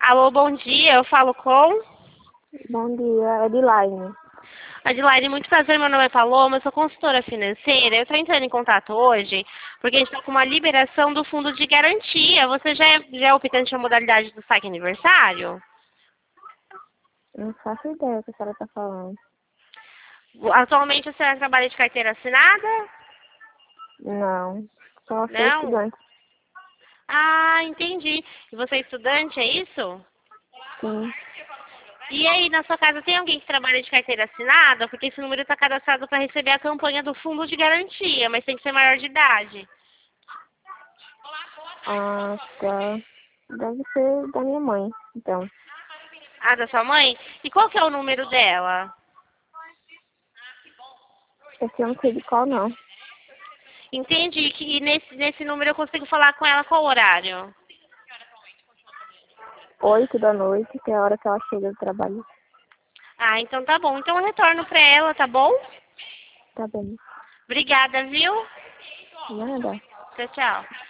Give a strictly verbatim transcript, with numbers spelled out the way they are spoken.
Alô, bom dia, eu falo com... Bom dia, Edilaine. Adelaide, muito prazer, meu nome é Paloma, eu sou consultora financeira. Eu estou entrando em contato hoje porque a gente está com uma liberação do fundo de garantia. Você já é, já é optante da modalidade do saque aniversário? Não faço ideia do que a senhora está falando. Atualmente a senhora trabalha de carteira assinada? Não, só sou Não? estudante. Ah, entendi. E você é estudante, é isso? Sim. E aí, na sua casa tem alguém que trabalha de carteira assinada? Porque esse número está cadastrado para receber a campanha do fundo de garantia, mas tem que ser maior de idade. Ah, tá. Deve ser da minha mãe, então. Ah, da sua mãe? E qual que é o número dela? Esse eu não sei de qual, não. Entendi que nesse, nesse número eu consigo falar com ela qual horário? Oito da noite, que é a hora que ela chega do trabalho. Ah, então tá bom. Então eu retorno pra ela, tá bom? Tá bem. Obrigada, viu? Nada. Tchau, tchau.